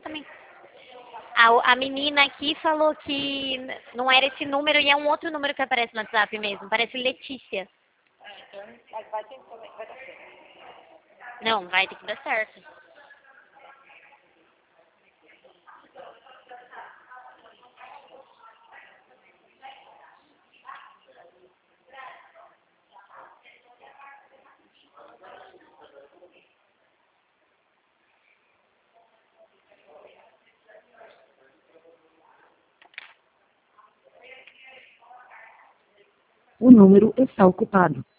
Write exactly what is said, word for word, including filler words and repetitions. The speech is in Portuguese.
também. A, a menina aqui falou que não era esse número e é um outro número que aparece no WhatsApp mesmo. Parece Letícia. Ah, então mas vai ter também, vai dar certo. Não, vai ter que dar certo. O número está ocupado.